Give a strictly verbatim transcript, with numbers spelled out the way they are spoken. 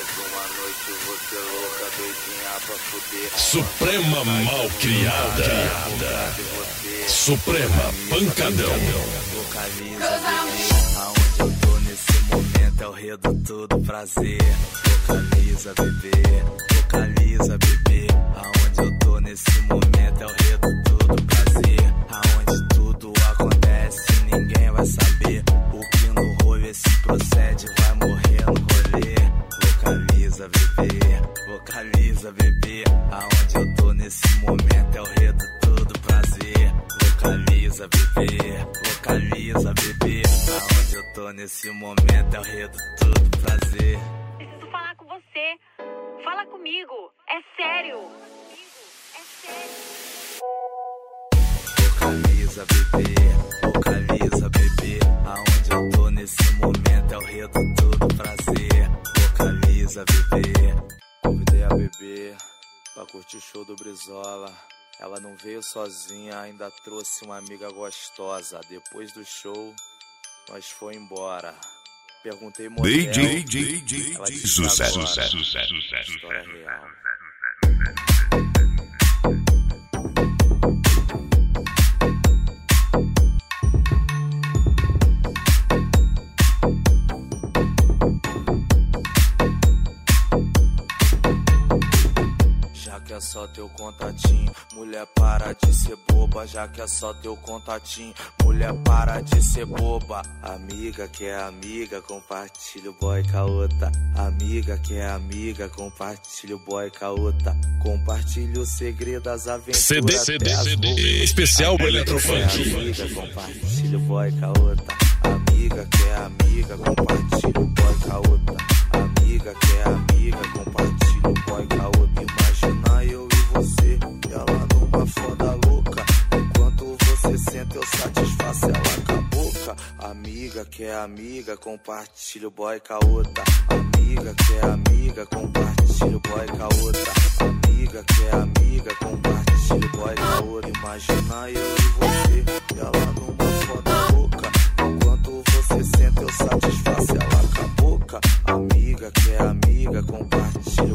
Suprema Malcriada. Suprema Pancadão. Aonde eu tô nesse momento é o reduto do prazer. Localiza, bebê, localiza, bebê. Aonde eu tô nesse momento é o reduto do prazer. Aonde tudo acontece, ninguém vai saber. O que no rolê se procede vai morrer no rolê. Localiza, bebê, localiza, bebê. Aonde eu tô nesse momento é o reduto do prazer. Localiza, bebê, localiza, bebê. Aonde eu tô nesse momento é o reduto do prazer. Preciso falar com você. Fala comigo. É sério. É sério. Localiza, bebê, localiza, bebê. Aonde eu tô nesse momento é o reduto do prazer. Localiza, bebê. Convidei a bebê pra curtir o show do Brizola. Ela não veio sozinha, ainda trouxe uma amiga gostosa. Depois do show, nós foi embora. Perguntei motel, D J, D J, ela disse sucesso, agora. sucesso, sucesso, sucesso. História real. Já que é só teu contatinho, mulher para de ser boba. Já que é só teu contatinho, mulher para de ser boba. Amiga que é amiga, compartilha o boy com a outra. Amiga que é amiga, compartilha o boy com a outra. Compartilha o segredo das aventuras. C D, C D, C D, especial Eletrofunk. Amiga, compartilha o boy com a outra. Amiga que é amiga, compartilha o boy com a outra. Amiga que é amiga, compartilha o boy com a outra. Imagina eu e você, ela numa foda louca. Enquanto você senta eu satisfaço ela com a boca. Amiga que é amiga, compartilha o boy com a outra. Amiga que é amiga, compartilha o boy com a outra. Amiga que é amiga, compartilha o boy com a outra. Imagina eu e você, ela numa foda louca. Enquanto você senta eu satisfaço ela com a boca. Amiga que é amiga, compartilha